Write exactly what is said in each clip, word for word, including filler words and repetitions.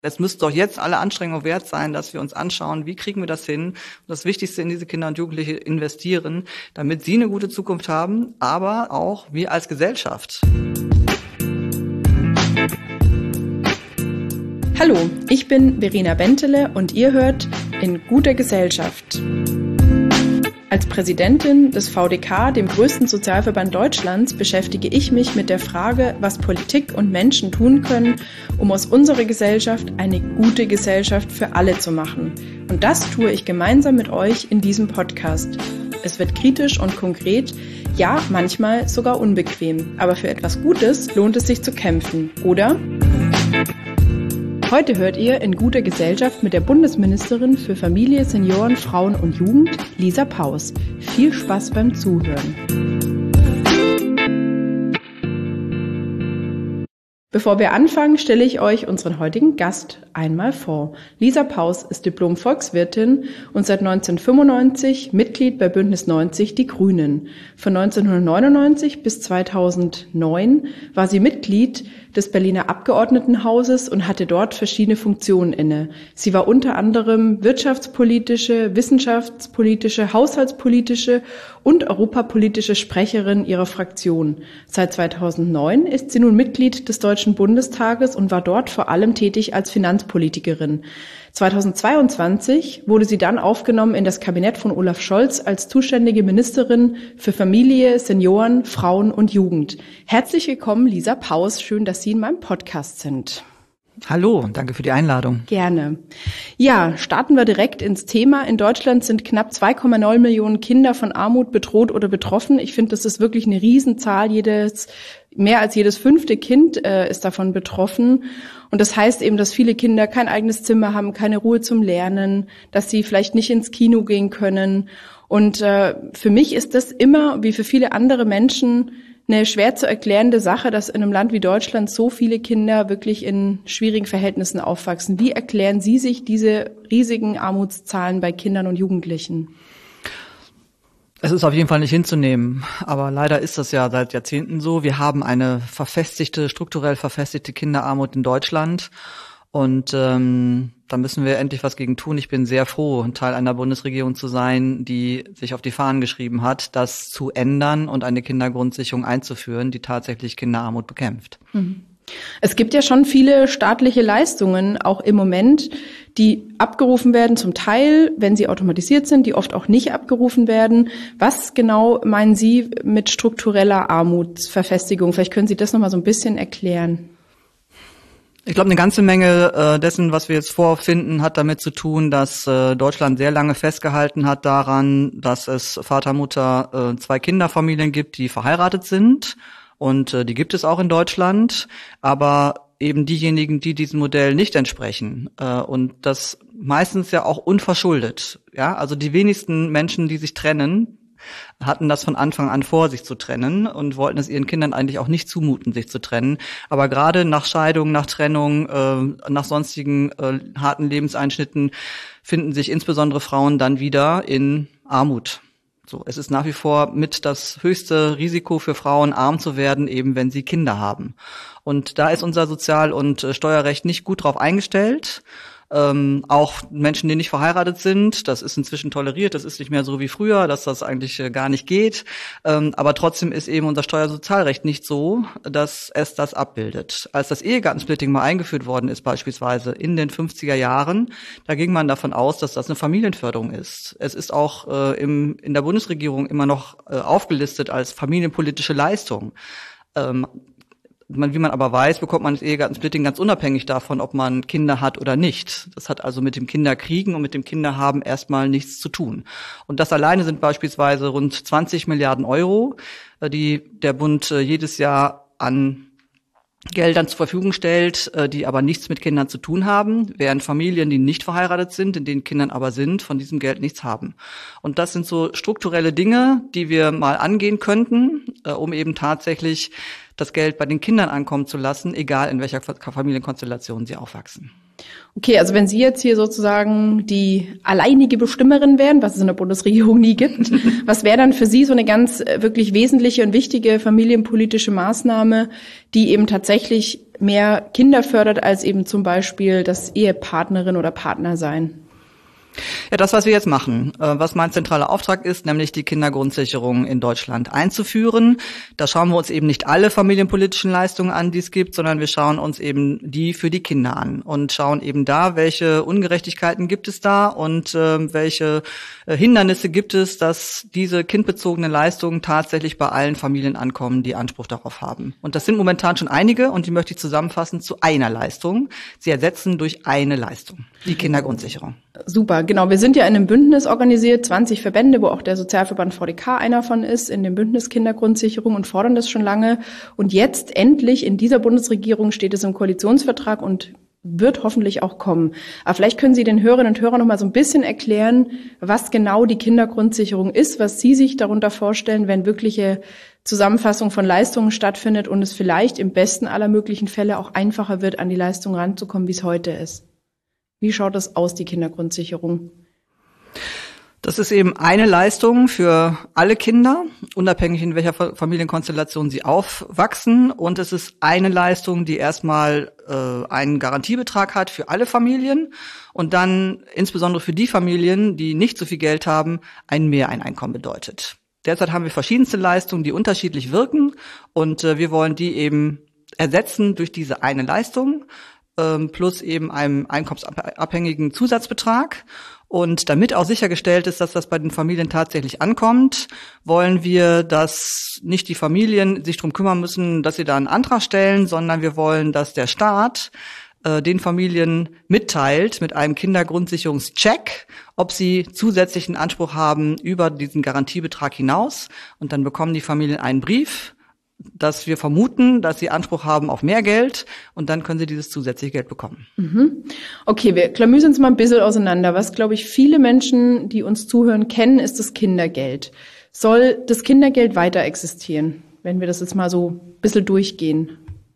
Es müsste doch jetzt alle Anstrengungen wert sein, dass wir uns anschauen, wie kriegen wir das hin, und das Wichtigste in diese Kinder und Jugendliche investieren, damit sie eine gute Zukunft haben, aber auch wir als Gesellschaft. Hallo, ich bin Verena Bentele und ihr hört In guter Gesellschaft. Als Präsidentin des V D K, dem größten Sozialverband Deutschlands, beschäftige ich mich mit der Frage, was Politik und Menschen tun können, um aus unserer Gesellschaft eine gute Gesellschaft für alle zu machen. Und das tue ich gemeinsam mit euch in diesem Podcast. Es wird kritisch und konkret, ja, manchmal sogar unbequem. Aber für etwas Gutes lohnt es sich zu kämpfen, oder? Heute hört ihr In guter Gesellschaft mit der Bundesministerin für Familie, Senioren, Frauen und Jugend, Lisa Paus. Viel Spaß beim Zuhören. Bevor wir anfangen, stelle ich euch unseren heutigen Gast einmal vor. Lisa Paus ist Diplom-Volkswirtin und seit neunzehnhundertfünfundneunzig Mitglied bei Bündnis neunzig Die Grünen. Von neunzehnhundertneunundneunzig bis zweitausendneun war sie Mitglied des Berliner Abgeordnetenhauses und hatte dort verschiedene Funktionen inne. Sie war unter anderem wirtschaftspolitische, wissenschaftspolitische, haushaltspolitische und europapolitische Sprecherin ihrer Fraktion. Seit zweitausendneun ist sie nun Mitglied des Deutschen Bundestages und war dort vor allem tätig als Finanzpolitikerin. zweitausendzweiundzwanzig wurde sie dann aufgenommen in das Kabinett von Olaf Scholz als zuständige Ministerin für Familie, Senioren, Frauen und Jugend. Herzlich willkommen, Lisa Paus. Schön, dass Sie in meinem Podcast sind. Hallo, danke für die Einladung. Gerne. Ja, starten wir direkt ins Thema. In Deutschland sind knapp zwei Komma neun Millionen Kinder von Armut bedroht oder betroffen. Ich finde, das ist wirklich eine Riesenzahl. Jedes, mehr als jedes fünfte Kind äh, ist davon betroffen. Und das heißt eben, dass viele Kinder kein eigenes Zimmer haben, keine Ruhe zum Lernen, dass sie vielleicht nicht ins Kino gehen können. Und äh, für mich ist das immer, wie für viele andere Menschen, eine schwer zu erklärende Sache, dass in einem Land wie Deutschland so viele Kinder wirklich in schwierigen Verhältnissen aufwachsen. Wie erklären Sie sich diese riesigen Armutszahlen bei Kindern und Jugendlichen? Es ist auf jeden Fall nicht hinzunehmen, aber leider ist das ja seit Jahrzehnten so. Wir haben eine verfestigte, strukturell verfestigte Kinderarmut in Deutschland und ähm, da müssen wir endlich was gegen tun. Ich bin sehr froh, Teil einer Bundesregierung zu sein, die sich auf die Fahnen geschrieben hat, das zu ändern und eine Kindergrundsicherung einzuführen, die tatsächlich Kinderarmut bekämpft. Mhm. Es gibt ja schon viele staatliche Leistungen, auch im Moment, die abgerufen werden, zum Teil, wenn sie automatisiert sind, die oft auch nicht abgerufen werden. Was genau meinen Sie mit struktureller Armutsverfestigung? Vielleicht können Sie das nochmal so ein bisschen erklären. Ich glaube, eine ganze Menge äh, dessen, was wir jetzt vorfinden, hat damit zu tun, dass äh, Deutschland sehr lange festgehalten hat daran, dass es Vater, Mutter, äh, zwei Kinderfamilien gibt, die verheiratet sind. Und äh, die gibt es auch in Deutschland, aber eben diejenigen, die diesem Modell nicht entsprechen. Äh, und das meistens ja auch unverschuldet. Ja, also die wenigsten Menschen, die sich trennen, hatten das von Anfang an vor, sich zu trennen und wollten es ihren Kindern eigentlich auch nicht zumuten, sich zu trennen. Aber gerade nach Scheidung, nach Trennung, äh, nach sonstigen äh, harten Lebenseinschnitten finden sich insbesondere Frauen dann wieder in Armut. So, es ist nach wie vor mit das höchste Risiko für Frauen, arm zu werden, eben wenn sie Kinder haben. Und da ist unser Sozial- und äh, Steuerrecht nicht gut drauf eingestellt. Ähm, auch Menschen, die nicht verheiratet sind, das ist inzwischen toleriert, das ist nicht mehr so wie früher, dass das eigentlich äh, gar nicht geht. Ähm, aber trotzdem ist eben unser Steuersozialrecht nicht so, dass es das abbildet. Als das Ehegattensplitting mal eingeführt worden ist, beispielsweise in den fünfziger Jahren, da ging man davon aus, dass das eine Familienförderung ist. Es ist auch äh, im, in der Bundesregierung immer noch äh, aufgelistet als familienpolitische Leistung. Ähm, Man, wie man aber weiß, bekommt man das Ehegattensplitting ganz unabhängig davon, ob man Kinder hat oder nicht. Das hat also mit dem Kinderkriegen und mit dem Kinderhaben erstmal nichts zu tun. Und das alleine sind beispielsweise rund zwanzig Milliarden Euro, die der Bund jedes Jahr an Geldern zur Verfügung stellt, die aber nichts mit Kindern zu tun haben, während Familien, die nicht verheiratet sind, in denen Kindern aber sind, von diesem Geld nichts haben. Und das sind so strukturelle Dinge, die wir mal angehen könnten, um eben tatsächlich das Geld bei den Kindern ankommen zu lassen, egal in welcher Familienkonstellation sie aufwachsen. Okay, also wenn Sie jetzt hier sozusagen die alleinige Bestimmerin wären, was es in der Bundesregierung nie gibt, was wäre dann für Sie so eine ganz wirklich wesentliche und wichtige familienpolitische Maßnahme, die eben tatsächlich mehr Kinder fördert, als eben zum Beispiel das Ehepartnerin oder Partner sein? Ja, das, was wir jetzt machen, was mein zentraler Auftrag ist, nämlich die Kindergrundsicherung in Deutschland einzuführen. Da schauen wir uns eben nicht alle familienpolitischen Leistungen an, die es gibt, sondern wir schauen uns eben die für die Kinder an und schauen eben da, welche Ungerechtigkeiten gibt es da und äh, welche äh, Hindernisse gibt es, dass diese kindbezogenen Leistungen tatsächlich bei allen Familien ankommen, die Anspruch darauf haben. Und das sind momentan schon einige und die möchte ich zusammenfassen zu einer Leistung. Sie ersetzen durch eine Leistung, die Kindergrundsicherung. Super, genau. Wir sind ja in einem Bündnis organisiert, zwanzig Verbände, wo auch der Sozialverband V D K einer von ist, in dem Bündnis Kindergrundsicherung und fordern das schon lange. Und jetzt endlich in dieser Bundesregierung steht es im Koalitionsvertrag und wird hoffentlich auch kommen. Aber vielleicht können Sie den Hörerinnen und Hörern noch mal so ein bisschen erklären, was genau die Kindergrundsicherung ist, was Sie sich darunter vorstellen, wenn wirkliche Zusammenfassung von Leistungen stattfindet und es vielleicht im besten aller möglichen Fälle auch einfacher wird, an die Leistung ranzukommen, wie es heute ist. Wie schaut das aus, die Kindergrundsicherung? Das ist eben eine Leistung für alle Kinder, unabhängig in welcher Familienkonstellation sie aufwachsen. Und es ist eine Leistung, die erstmal äh, einen Garantiebetrag hat für alle Familien und dann insbesondere für die Familien, die nicht so viel Geld haben, ein Mehreinkommen bedeutet. Derzeit haben wir verschiedenste Leistungen, die unterschiedlich wirken und äh, wir wollen die eben ersetzen durch diese eine Leistung plus eben einem einkommensabhängigen Zusatzbetrag. Und damit auch sichergestellt ist, dass das bei den Familien tatsächlich ankommt, wollen wir, dass nicht die Familien sich drum kümmern müssen, dass sie da einen Antrag stellen, sondern wir wollen, dass der Staat äh, den Familien mitteilt mit einem Kindergrundsicherungscheck, ob sie zusätzlichen Anspruch haben über diesen Garantiebetrag hinaus. Und dann bekommen die Familien einen Brief, dass wir vermuten, dass sie Anspruch haben auf mehr Geld und dann können sie dieses zusätzliche Geld bekommen. Mhm. Okay, wir klamüsern uns mal ein bisschen auseinander. Was, glaube ich, viele Menschen, die uns zuhören, kennen, ist das Kindergeld. Soll das Kindergeld weiter existieren, wenn wir das jetzt mal so ein bisschen durchgehen?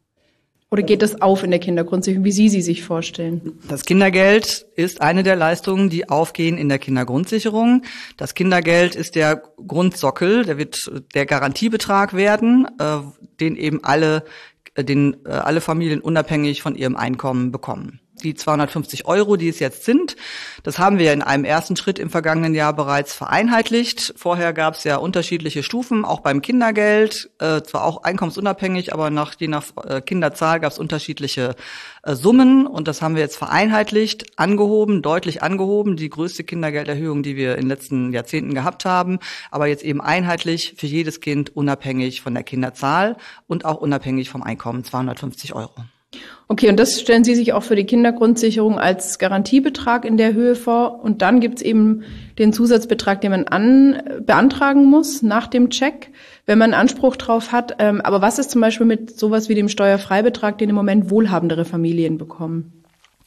Oder geht das auf in der Kindergrundsicherung, wie Sie sie sich vorstellen? Das Kindergeld ist eine der Leistungen, die aufgehen in der Kindergrundsicherung. Das Kindergeld ist der Grundsockel, der wird der Garantiebetrag werden, äh, den eben alle, den äh, alle Familien unabhängig von ihrem Einkommen bekommen. Die zweihundertfünfzig Euro, die es jetzt sind, das haben wir in einem ersten Schritt im vergangenen Jahr bereits vereinheitlicht. Vorher gab es ja unterschiedliche Stufen, auch beim Kindergeld, äh, zwar auch einkommensunabhängig, aber nach, je nach äh, Kinderzahl gab es unterschiedliche äh, Summen und das haben wir jetzt vereinheitlicht, angehoben, deutlich angehoben, die größte Kindergelderhöhung, die wir in den letzten Jahrzehnten gehabt haben, aber jetzt eben einheitlich für jedes Kind unabhängig von der Kinderzahl und auch unabhängig vom Einkommen, zweihundertfünfzig Euro. Okay, und das stellen Sie sich auch für die Kindergrundsicherung als Garantiebetrag in der Höhe vor. Und dann gibt's eben den Zusatzbetrag, den man an, beantragen muss nach dem Check, wenn man Anspruch drauf hat. Aber was ist zum Beispiel mit sowas wie dem Steuerfreibetrag, den im Moment wohlhabendere Familien bekommen?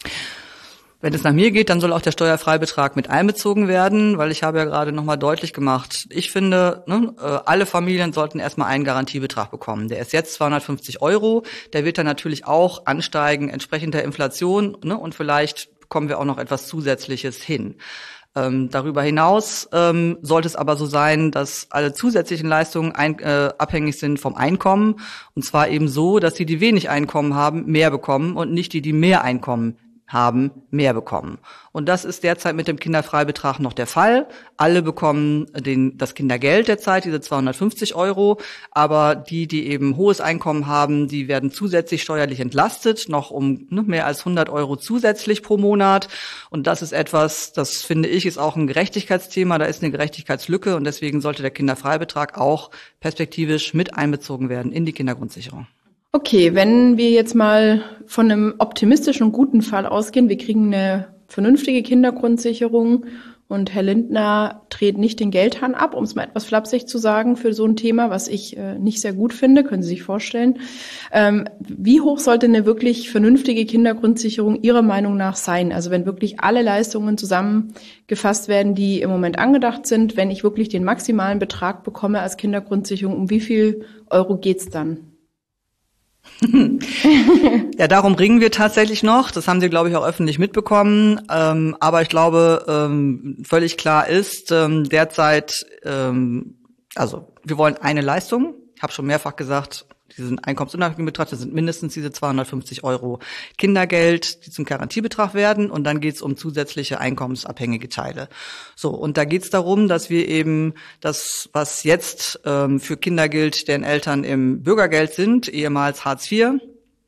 Wenn es nach mir geht, dann soll auch der Steuerfreibetrag mit einbezogen werden, weil ich habe ja gerade nochmal deutlich gemacht, ich finde, ne, alle Familien sollten erstmal einen Garantiebetrag bekommen. Der ist jetzt zweihundertfünfzig Euro, der wird dann natürlich auch ansteigen entsprechend der Inflation, ne, und vielleicht bekommen wir auch noch etwas Zusätzliches hin. Ähm, darüber hinaus ähm, sollte es aber so sein, dass alle zusätzlichen Leistungen ein, äh, abhängig sind vom Einkommen, und zwar eben so, dass die, die wenig Einkommen haben, mehr bekommen und nicht die, die mehr Einkommen haben, mehr bekommen. Und das ist derzeit mit dem Kinderfreibetrag noch der Fall. Alle bekommen den, das Kindergeld derzeit, diese zweihundertfünfzig Euro. Aber die, die eben hohes Einkommen haben, die werden zusätzlich steuerlich entlastet, noch um ne, mehr als hundert Euro zusätzlich pro Monat. Und das ist etwas, das finde ich, ist auch ein Gerechtigkeitsthema. Da ist eine Gerechtigkeitslücke und deswegen sollte der Kinderfreibetrag auch perspektivisch mit einbezogen werden in die Kindergrundsicherung. Okay, wenn wir jetzt mal von einem optimistischen und guten Fall ausgehen, wir kriegen eine vernünftige Kindergrundsicherung und Herr Lindner dreht nicht den Geldhahn ab, um es mal etwas flapsig zu sagen, für so ein Thema, was ich äh, nicht sehr gut finde, können Sie sich vorstellen. Ähm, wie hoch sollte eine wirklich vernünftige Kindergrundsicherung Ihrer Meinung nach sein? Also wenn wirklich alle Leistungen zusammengefasst werden, die im Moment angedacht sind, wenn ich wirklich den maximalen Betrag bekomme als Kindergrundsicherung, um wie viel Euro geht's dann? Ja, darum ringen wir tatsächlich noch. Das haben Sie, glaube ich, auch öffentlich mitbekommen. Ähm, aber ich glaube, ähm, völlig klar ist, ähm, derzeit, ähm, also wir wollen eine Leistung. Ich habe schon mehrfach gesagt, diesen einkommensunabhängigen Betrag, das sind mindestens diese zweihundertfünfzig Euro Kindergeld, die zum Garantiebetrag werden. Und dann geht es um zusätzliche einkommensabhängige Teile. So, und da geht es darum, dass wir eben das, was jetzt ähm, für Kinder gilt, deren Eltern im Bürgergeld sind, ehemals Hartz vier,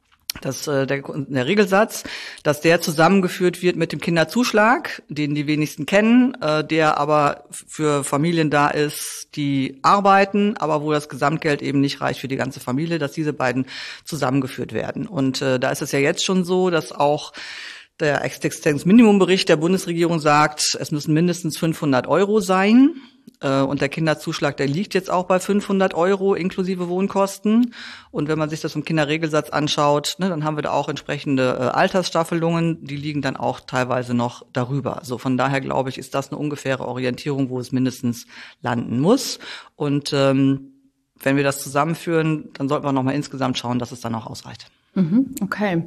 das äh, der, der Regelsatz, dass der zusammengeführt wird mit dem Kinderzuschlag, den die wenigsten kennen, äh, der aber für Familien da ist, die arbeiten, aber wo das Gesamtgeld eben nicht reicht für die ganze Familie, dass diese beiden zusammengeführt werden. Und äh, da ist es ja jetzt schon so, dass auch der Existenzminimumbericht der Bundesregierung sagt, es müssen mindestens fünfhundert Euro sein. Und der Kinderzuschlag, der liegt jetzt auch bei fünfhundert Euro inklusive Wohnkosten. Und wenn man sich das im Kinderregelsatz anschaut, ne, dann haben wir da auch entsprechende äh, Altersstaffelungen, die liegen dann auch teilweise noch darüber. So, von daher glaube ich, ist das eine ungefähre Orientierung, wo es mindestens landen muss. Und ähm, wenn wir das zusammenführen, dann sollten wir nochmal insgesamt schauen, dass es dann auch ausreicht. Mhm, okay.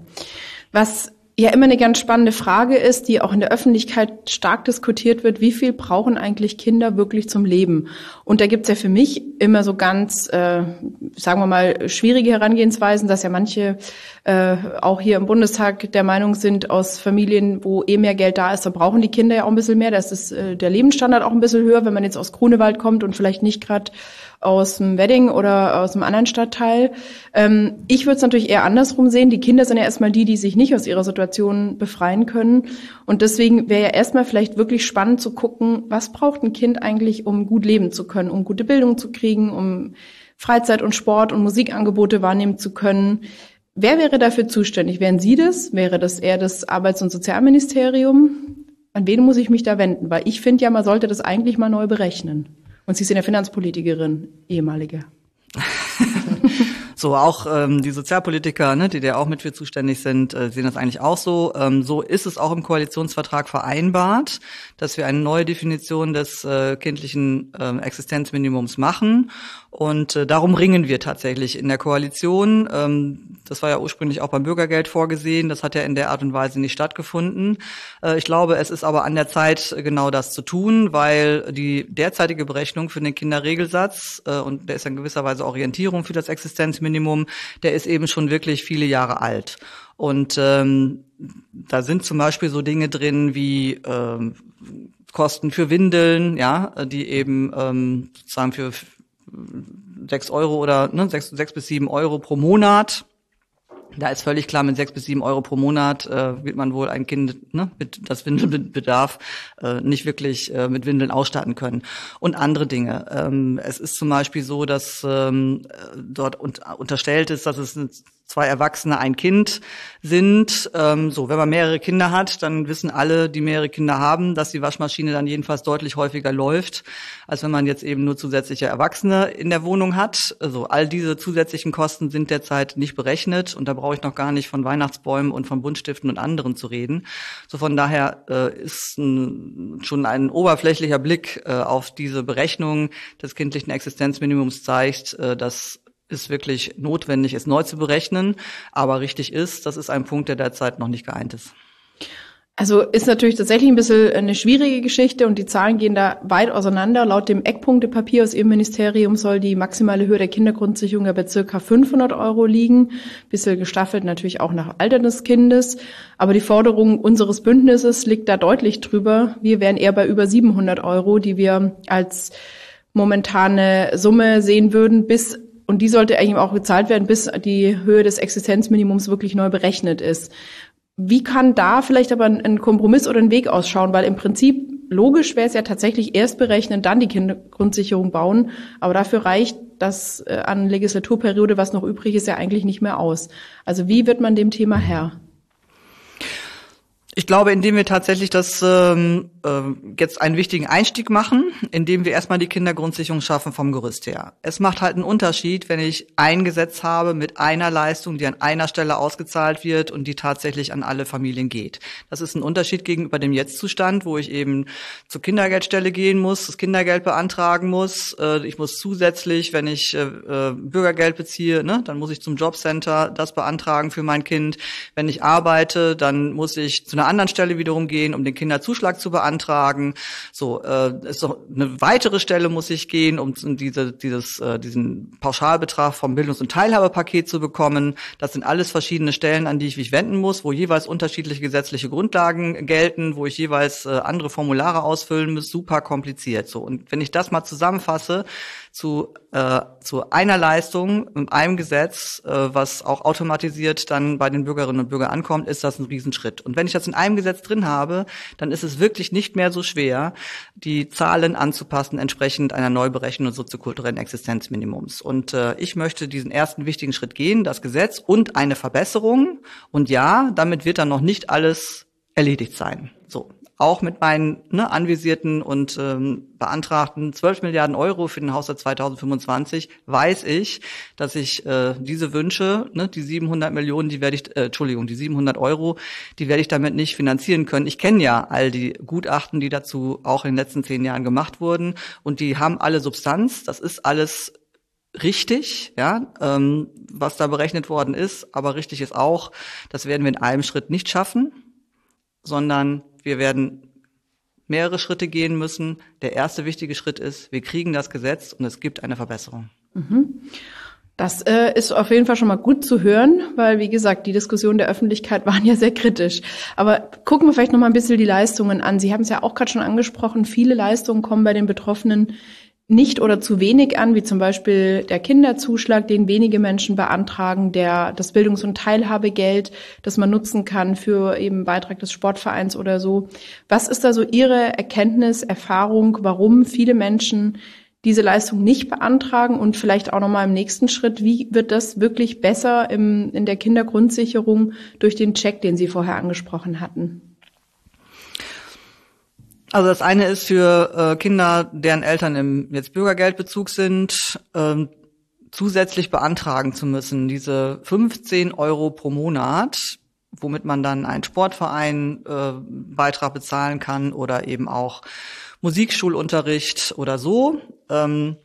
Was ja immer eine ganz spannende Frage ist, die auch in der Öffentlichkeit stark diskutiert wird, wie viel brauchen eigentlich Kinder wirklich zum Leben? Und da gibt's ja für mich immer so ganz, äh, sagen wir mal, schwierige Herangehensweisen, dass ja manche äh, auch hier im Bundestag der Meinung sind, aus Familien, wo eh mehr Geld da ist, da brauchen die Kinder ja auch ein bisschen mehr. Da ist äh, der Lebensstandard auch ein bisschen höher, wenn man jetzt aus Grunewald kommt und vielleicht nicht gerade aus dem Wedding oder aus einem anderen Stadtteil. Ähm, ich würde es natürlich eher andersrum sehen. Die Kinder sind ja erstmal die, die sich nicht aus ihrer Situation befreien können. Und deswegen wäre ja erstmal vielleicht wirklich spannend zu gucken, was braucht ein Kind eigentlich, um gut leben zu können, um gute Bildung zu kriegen, um Freizeit und Sport und Musikangebote wahrnehmen zu können. Wer wäre dafür zuständig? Wären Sie das? Wäre das eher das Arbeits- und Sozialministerium? An wen muss ich mich da wenden? Weil ich finde ja, man sollte das eigentlich mal neu berechnen. Und Sie sind ja Finanzpolitikerin, ehemalige. So, auch ähm, die Sozialpolitiker, ne, die da auch mit für zuständig sind, äh, sehen das eigentlich auch so. Ähm, so ist es auch im Koalitionsvertrag vereinbart, dass wir eine neue Definition des äh, kindlichen äh, Existenzminimums machen. Und äh, darum ringen wir tatsächlich in der Koalition. Ähm, das war ja ursprünglich auch beim Bürgergeld vorgesehen. Das hat ja in der Art und Weise nicht stattgefunden. Äh, ich glaube, es ist aber an der Zeit, genau das zu tun, weil die derzeitige Berechnung für den Kinderregelsatz, äh, und der ist in gewisser Weise Orientierung für das Existenzminimum, der ist eben schon wirklich viele Jahre alt. Und ähm, da sind zum Beispiel so Dinge drin wie ähm, Kosten für Windeln, ja, die eben ähm, sozusagen für sechs Euro oder ne, sechs, sechs bis sieben Euro pro Monat. Da ist völlig klar, mit sechs bis sieben Euro pro Monat äh, wird man wohl ein Kind, ne, mit das Windelbedarf äh, nicht wirklich äh, mit Windeln ausstatten können. Und andere Dinge. Ähm, es ist zum Beispiel so, dass ähm, dort un- unterstellt ist, dass es zwei Erwachsene, ein Kind sind. Ähm, so, wenn man mehrere Kinder hat, dann wissen alle, die mehrere Kinder haben, dass die Waschmaschine dann jedenfalls deutlich häufiger läuft, als wenn man jetzt eben nur zusätzliche Erwachsene in der Wohnung hat. Also all diese zusätzlichen Kosten sind derzeit nicht berechnet und da brauche ich noch gar nicht von Weihnachtsbäumen und von Buntstiften und anderen zu reden. So von daher äh, ist ein, schon ein oberflächlicher Blick äh, auf diese Berechnung des kindlichen Existenzminimums zeigt, äh, dass es wirklich notwendig ist, neu zu berechnen. Aber richtig ist, das ist ein Punkt, der derzeit noch nicht geeint ist. Also ist natürlich tatsächlich ein bisschen eine schwierige Geschichte und die Zahlen gehen da weit auseinander. Laut dem Eckpunktepapier aus Ihrem Ministerium soll die maximale Höhe der Kindergrundsicherung ja bei circa fünfhundert Euro liegen. Bisschen gestaffelt natürlich auch nach Alter des Kindes. Aber die Forderung unseres Bündnisses liegt da deutlich drüber. Wir wären eher bei über siebenhundert Euro, die wir als momentane Summe sehen würden, bis und die sollte eigentlich auch gezahlt werden, bis die Höhe des Existenzminimums wirklich neu berechnet ist. Wie kann da vielleicht aber ein Kompromiss oder ein Weg ausschauen? Weil im Prinzip logisch wäre es ja tatsächlich erst berechnen, dann die Kindergrundsicherung bauen. Aber dafür reicht das äh, an Legislaturperiode, was noch übrig ist, ja eigentlich nicht mehr aus. Also wie wird man dem Thema Herr? Ich glaube, indem wir tatsächlich das ähm äh, jetzt einen wichtigen Einstieg machen, indem wir erstmal die Kindergrundsicherung schaffen vom Gerüst her. Es macht halt einen Unterschied, wenn ich ein Gesetz habe mit einer Leistung, die an einer Stelle ausgezahlt wird und die tatsächlich an alle Familien geht. Das ist ein Unterschied gegenüber dem Jetzt-Zustand, wo ich eben zur Kindergeldstelle gehen muss, das Kindergeld beantragen muss. Äh, ich muss zusätzlich, wenn ich äh, Bürgergeld beziehe, ne, dann muss ich zum Jobcenter das beantragen für mein Kind. Wenn ich arbeite, dann muss ich zu einer anderen Stelle wiederum gehen, um den Kinderzuschlag zu beantragen. So, äh, ist doch eine weitere Stelle muss ich gehen, um diese, dieses, äh, diesen Pauschalbetrag vom Bildungs- und Teilhabepaket zu bekommen. Das sind alles verschiedene Stellen, an die ich mich wenden muss, wo jeweils unterschiedliche gesetzliche Grundlagen gelten, wo ich jeweils äh, andere Formulare ausfüllen muss. Super kompliziert. So, und wenn ich das mal zusammenfasse zu äh, zu einer Leistung in einem Gesetz, äh, was auch automatisiert dann bei den Bürgerinnen und Bürgern ankommt, ist das ein Riesenschritt. Und wenn ich das in einem Gesetz drin habe, dann ist es wirklich nicht mehr so schwer, die Zahlen anzupassen entsprechend einer Neuberechnung des soziokulturellen Existenzminimums. Und äh, ich möchte diesen ersten wichtigen Schritt gehen, das Gesetz und eine Verbesserung. Und ja, damit wird dann noch nicht alles erledigt sein. So. Auch mit meinen ne, anvisierten und ähm, beantragten zwölf Milliarden Euro für den Haushalt zweitausendfünfundzwanzig weiß ich, dass ich äh, diese Wünsche, ne, die siebenhundert Millionen, die werde ich, äh, Entschuldigung, die siebenhundert Euro, die werde ich damit nicht finanzieren können. Ich kenne ja all die Gutachten, die dazu auch in den letzten zehn Jahren gemacht wurden, und die haben alle Substanz. Das ist alles richtig, ja, ähm, was da berechnet worden ist. Aber richtig ist auch, das werden wir in einem Schritt nicht schaffen, sondern wir werden mehrere Schritte gehen müssen. Der erste wichtige Schritt ist, wir kriegen das Gesetz und es gibt eine Verbesserung. Das äh, ist auf jeden Fall schon mal gut zu hören, weil, wie gesagt, die Diskussionen der Öffentlichkeit waren ja sehr kritisch. Aber gucken wir vielleicht noch mal ein bisschen die Leistungen an. Sie haben es ja auch gerade schon angesprochen, viele Leistungen kommen bei den Betroffenen nicht oder zu wenig an, wie zum Beispiel der Kinderzuschlag, den wenige Menschen beantragen, der das Bildungs- und Teilhabegeld, das man nutzen kann für eben Beitrag des Sportvereins oder so. Was ist da so Ihre Erkenntnis, Erfahrung, warum viele Menschen diese Leistung nicht beantragen, und vielleicht auch nochmal im nächsten Schritt, wie wird das wirklich besser im, in der Kindergrundsicherung durch den Check, den Sie vorher angesprochen hatten? Also das eine ist für äh, Kinder, deren Eltern im jetzt Bürgergeldbezug sind, ähm, zusätzlich beantragen zu müssen, diese fünfzehn Euro pro Monat, womit man dann einen Sportverein äh, Beitrag bezahlen kann oder eben auch Musikschulunterricht oder so. Ähm,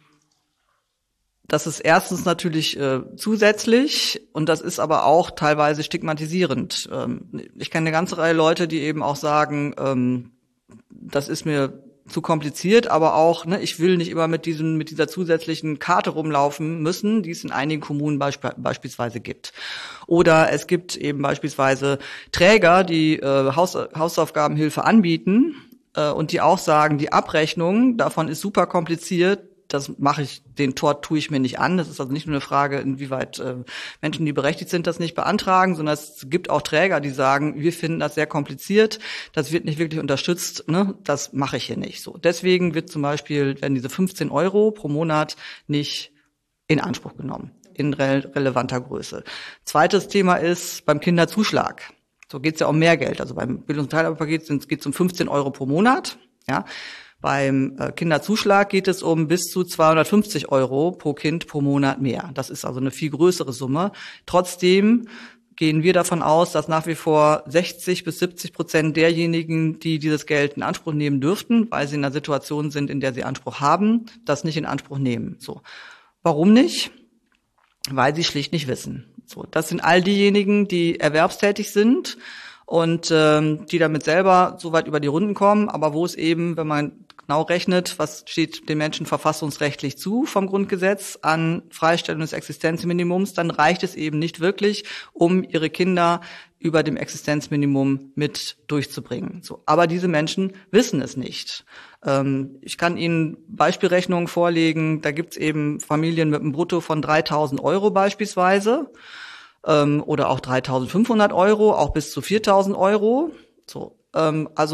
das ist erstens natürlich äh, zusätzlich, und das ist aber auch teilweise stigmatisierend. Ähm, ich kenne eine ganze Reihe Leute, die eben auch sagen, ähm, das ist mir zu kompliziert, aber auch, ne, ich will nicht immer mit diesem, mit dieser zusätzlichen Karte rumlaufen müssen, die es in einigen Kommunen beisp- beispielsweise gibt. Oder es gibt eben beispielsweise Träger, die äh, Haus- Hausaufgabenhilfe anbieten äh, und die auch sagen, die Abrechnung davon ist super kompliziert. Das mache ich, den Tort tue ich mir nicht an. Das ist also nicht nur eine Frage, inwieweit äh, Menschen, die berechtigt sind, das nicht beantragen, sondern es gibt auch Träger, die sagen, wir finden das sehr kompliziert, das wird nicht wirklich unterstützt, ne? Das mache ich hier nicht. So, deswegen wird zum Beispiel, werden diese fünfzehn Euro pro Monat nicht in Anspruch genommen, in re- relevanter Größe. Zweites Thema ist beim Kinderzuschlag. So geht's ja um mehr Geld. Also beim Bildungs- und Teilhabepaket geht es um fünfzehn Euro pro Monat, ja. Beim Kinderzuschlag geht es um bis zu zweihundertfünfzig Euro pro Kind pro Monat mehr. Das ist also eine viel größere Summe. Trotzdem gehen wir davon aus, dass nach wie vor sechzig bis siebzig Prozent derjenigen, die dieses Geld in Anspruch nehmen dürften, weil sie in einer Situation sind, in der sie Anspruch haben, das nicht in Anspruch nehmen. So. Warum nicht? Weil sie schlicht nicht wissen. So. Das sind all diejenigen, die erwerbstätig sind und ähm, die damit selber so weit über die Runden kommen, aber wo es eben, wenn man genau rechnet, was steht den Menschen verfassungsrechtlich zu vom Grundgesetz an Freistellung des Existenzminimums, dann reicht es eben nicht wirklich, um ihre Kinder über dem Existenzminimum mit durchzubringen. So, aber diese Menschen wissen es nicht. Ähm, ich kann Ihnen Beispielrechnungen vorlegen, da gibt's eben Familien mit einem Brutto von dreitausend Euro beispielsweise, oder auch dreitausendfünfhundert Euro, auch bis zu viertausend Euro. So, ähm, also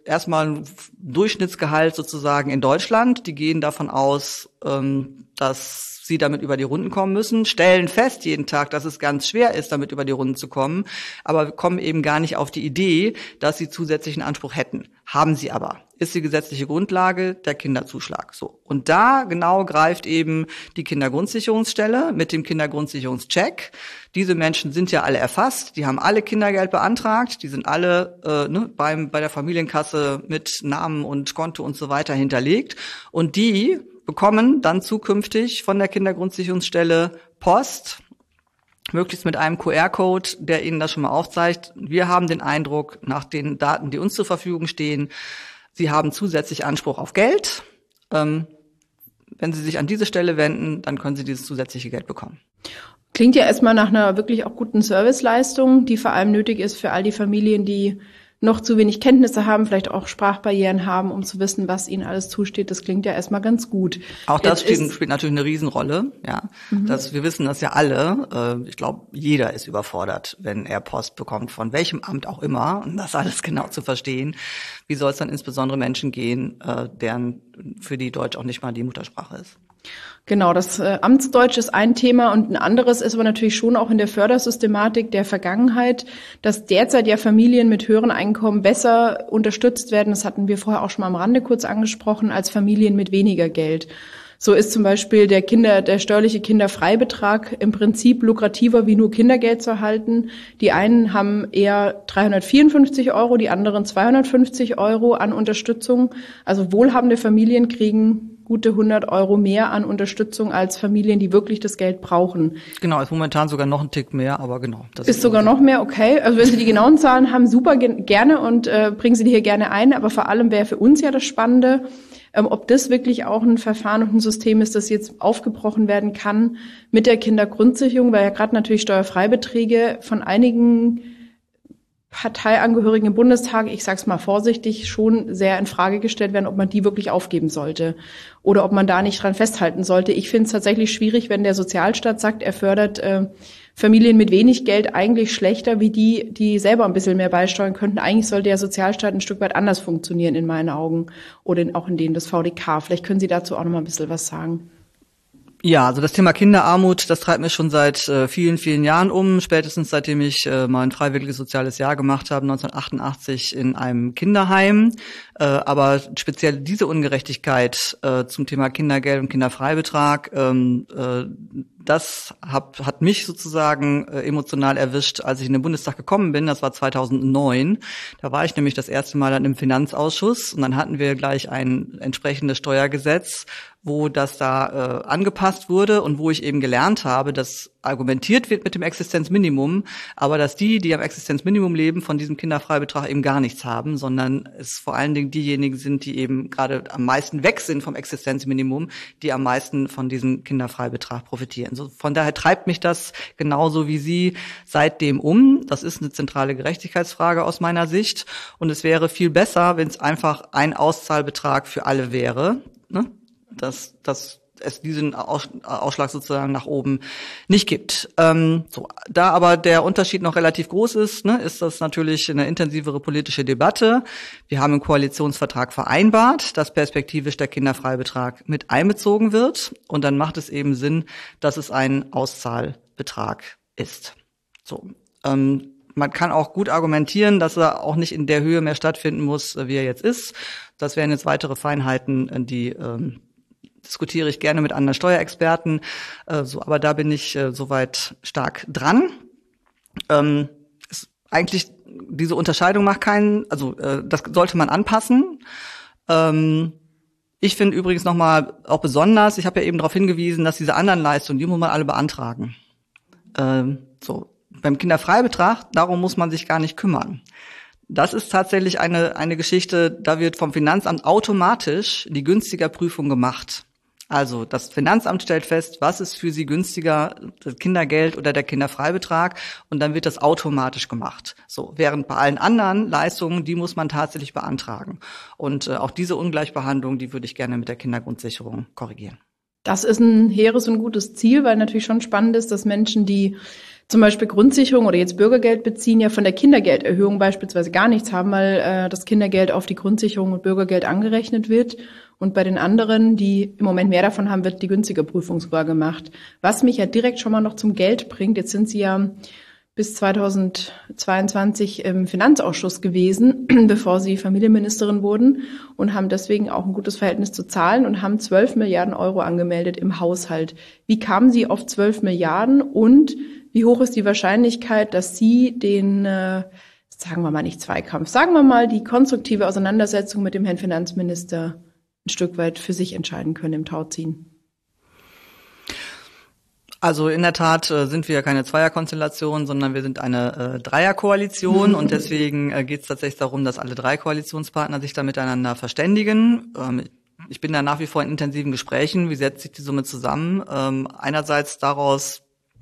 erstmal ein Durchschnittsgehalt sozusagen in Deutschland. Die gehen davon aus, ähm, dass sie damit über die Runden kommen müssen, stellen fest jeden Tag, dass es ganz schwer ist, damit über die Runden zu kommen, aber kommen eben gar nicht auf die Idee, dass sie zusätzlichen Anspruch hätten. Haben sie aber. Ist die gesetzliche Grundlage der Kinderzuschlag. So. Und da genau greift eben die Kindergrundsicherungsstelle mit dem Kindergrundsicherungscheck. Diese Menschen sind ja alle erfasst, die haben alle Kindergeld beantragt, die sind alle äh, ne, beim bei der Familienkasse mit Namen und Konto und so weiter hinterlegt. Und die bekommen dann zukünftig von der Kindergrundsicherungsstelle Post, möglichst mit einem Q R-Code, der Ihnen das schon mal aufzeigt. Wir haben den Eindruck, nach den Daten, die uns zur Verfügung stehen, Sie haben zusätzlich Anspruch auf Geld. Ähm, wenn Sie sich an diese Stelle wenden, dann können Sie dieses zusätzliche Geld bekommen. Klingt ja erstmal nach einer wirklich auch guten Serviceleistung, die vor allem nötig ist für all die Familien, die noch zu wenig Kenntnisse haben, vielleicht auch Sprachbarrieren haben, um zu wissen, was ihnen alles zusteht. Das klingt ja erstmal ganz gut. Auch das spielt, spielt natürlich eine Riesenrolle. Ja, mhm. dass wir wissen das ja alle. Äh, ich glaube, jeder ist überfordert, wenn er Post bekommt, von welchem Amt auch immer, und das alles genau zu verstehen. Wie soll es dann insbesondere Menschen gehen, äh, deren für die Deutsch auch nicht mal die Muttersprache ist? Genau, das äh, Amtsdeutsch ist ein Thema und ein anderes ist aber natürlich schon auch in der Fördersystematik der Vergangenheit, dass derzeit ja Familien mit höheren Einkommen besser unterstützt werden. Das hatten wir vorher auch schon mal am Rande kurz angesprochen, als Familien mit weniger Geld. So ist zum Beispiel der Kinder, der steuerliche Kinderfreibetrag im Prinzip lukrativer, wie nur Kindergeld zu erhalten. Die einen haben eher dreihundertvierundfünfzig Euro, die anderen zweihundertfünfzig Euro an Unterstützung. Also wohlhabende Familien kriegen gute hundert Euro mehr an Unterstützung als Familien, die wirklich das Geld brauchen. Genau, ist momentan sogar noch ein Tick mehr, aber genau. Das ist, ist sogar noch mehr, okay. Also wenn Sie die genauen Zahlen haben, super gerne und äh, bringen Sie die hier gerne ein. Aber vor allem wäre für uns ja das Spannende, ähm, ob das wirklich auch ein Verfahren und ein System ist, das jetzt aufgebrochen werden kann mit der Kindergrundsicherung, weil ja gerade natürlich Steuerfreibeträge von einigen Parteiangehörigen im Bundestag, ich sag's mal vorsichtig, schon sehr in Frage gestellt werden, ob man die wirklich aufgeben sollte oder ob man da nicht dran festhalten sollte. Ich finde es tatsächlich schwierig, wenn der Sozialstaat sagt, er fördert äh, Familien mit wenig Geld eigentlich schlechter wie die, die selber ein bisschen mehr beisteuern könnten. Eigentlich sollte der Sozialstaat ein Stück weit anders funktionieren in meinen Augen oder in, auch in denen des V D K. Vielleicht können Sie dazu auch noch mal ein bisschen was sagen. Ja, also das Thema Kinderarmut, das treibt mich schon seit äh, vielen, vielen Jahren um, spätestens seitdem ich äh, mein freiwilliges soziales Jahr gemacht habe, neunzehnhundertachtundachtzig in einem Kinderheim. Äh, aber speziell diese Ungerechtigkeit äh, zum Thema Kindergeld und Kinderfreibetrag, ähm, äh, das hab, hat mich sozusagen äh, emotional erwischt, als ich in den Bundestag gekommen bin. Das war zweitausendneun. Da war ich nämlich das erste Mal dann im Finanzausschuss und dann hatten wir gleich ein entsprechendes Steuergesetz, wo das da äh, angepasst wurde und wo ich eben gelernt habe, dass argumentiert wird mit dem Existenzminimum, aber dass die, die am Existenzminimum leben, von diesem Kinderfreibetrag eben gar nichts haben, sondern es vor allen Dingen diejenigen sind, die eben gerade am meisten weg sind vom Existenzminimum, die am meisten von diesem Kinderfreibetrag profitieren. So, von daher treibt mich das genauso wie Sie seitdem um. Das ist eine zentrale Gerechtigkeitsfrage aus meiner Sicht und es wäre viel besser, wenn es einfach ein Auszahlbetrag für alle wäre, ne? dass, dass es diesen Ausschlag sozusagen nach oben nicht gibt. Ähm, so, da aber der Unterschied noch relativ groß ist, ne, ist das natürlich eine intensivere politische Debatte. Wir haben im Koalitionsvertrag vereinbart, dass perspektivisch der Kinderfreibetrag mit einbezogen wird und dann macht es eben Sinn, dass es ein Auszahlbetrag ist. So, ähm, man kann auch gut argumentieren, dass er auch nicht in der Höhe mehr stattfinden muss, wie er jetzt ist. Das wären jetzt weitere Feinheiten, die ähm, diskutiere ich gerne mit anderen Steuerexperten, äh, so, aber da bin ich äh, soweit stark dran. Ähm, ist eigentlich diese Unterscheidung macht keinen, also äh, das sollte man anpassen. Ähm, ich finde übrigens nochmal auch besonders, ich habe ja eben darauf hingewiesen, dass diese anderen Leistungen, die muss man alle beantragen. Ähm, so beim Kinderfreibetrag, darum muss man sich gar nicht kümmern. Das ist tatsächlich eine eine Geschichte, da wird vom Finanzamt automatisch die Günstigerprüfung gemacht. Also das Finanzamt stellt fest, was ist für Sie günstiger, das Kindergeld oder der Kinderfreibetrag, und dann wird das automatisch gemacht. So, während bei allen anderen Leistungen, die muss man tatsächlich beantragen. Und äh, auch diese Ungleichbehandlung, die würde ich gerne mit der Kindergrundsicherung korrigieren. Das ist ein hehres und gutes Ziel, weil natürlich schon spannend ist, dass Menschen, die zum Beispiel Grundsicherung oder jetzt Bürgergeld beziehen, ja von der Kindergelderhöhung beispielsweise gar nichts haben, weil äh, das Kindergeld auf die Grundsicherung und Bürgergeld angerechnet wird. Und bei den anderen, die im Moment mehr davon haben, wird die günstige Prüfung sogar gemacht. Was mich ja direkt schon mal noch zum Geld bringt, jetzt sind Sie ja bis zweitausendzweiundzwanzig im Finanzausschuss gewesen, bevor Sie Familienministerin wurden und haben deswegen auch ein gutes Verhältnis zu Zahlen und haben zwölf Milliarden Euro angemeldet im Haushalt. Wie kamen Sie auf zwölf Milliarden und wie hoch ist die Wahrscheinlichkeit, dass Sie den, äh, sagen wir mal nicht Zweikampf, sagen wir mal die konstruktive Auseinandersetzung mit dem Herrn Finanzminister ein Stück weit für sich entscheiden können im Tauziehen? Also in der Tat äh, sind wir ja keine Zweierkonstellation, sondern wir sind eine äh, Dreierkoalition und deswegen äh, geht es tatsächlich darum, dass alle drei Koalitionspartner sich da miteinander verständigen. Ähm, ich bin da nach wie vor in intensiven Gesprächen. Wie setzt sich die Summe zusammen? Ähm, einerseits daraus,